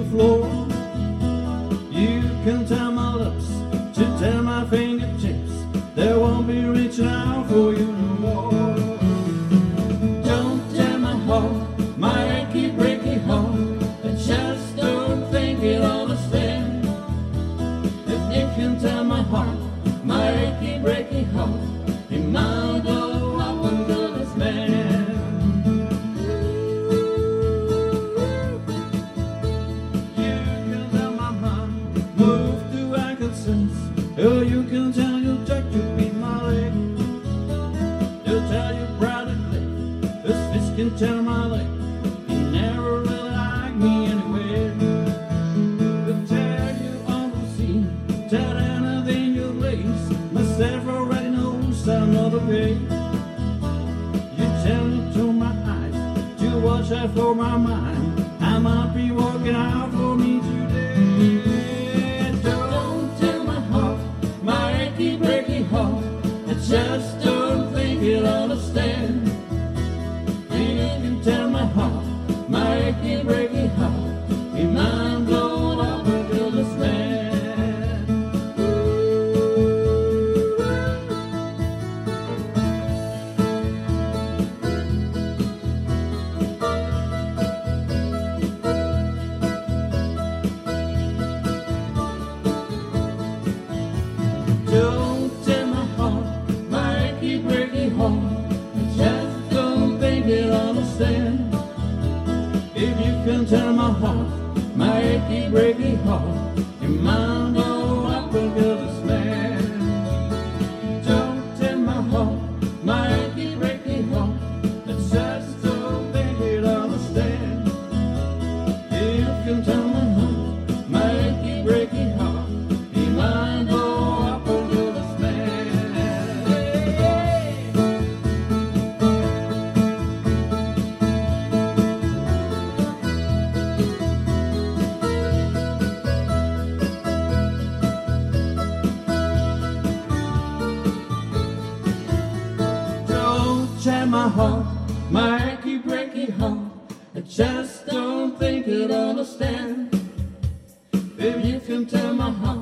floor. You can tell my lips to tell my fingertips they won't be reaching out for you no more. Don't tell my heart, my achy breaky heart, I just don't think you'll understand. If you can tell my heart, my achy breaky heart, it might go up under this man. You can tell my mind move to ankle sense, or you can tell your jack to beat my leg. They'll tell you proudly, this fish can tell my leg he never really liked me anyway. They'll tell you on the sea, tell anything you please, myself already knows another way. You tell me to my eyes to watch out for my mind, I might be working out for me today. Don't tell my heart, my achy breaky heart, I just don't think you'll understand. You can tell my heart, my achy breaky heart, your mind blown up until this man. Don't tell my heart, my achy breaky heart, I just don't think you'll understand. If you can tell my heart, my achy breaky heart, your mind blow up until this man. Don't tell my heart, my achy breaky heart, I just don't think you'll understand. If you can tell my heart, my achy breaky heart, your mind blow up until this man. Don't tell my heart, my achy breaky heart, I just don't think you'll understand. If you can tell my heart,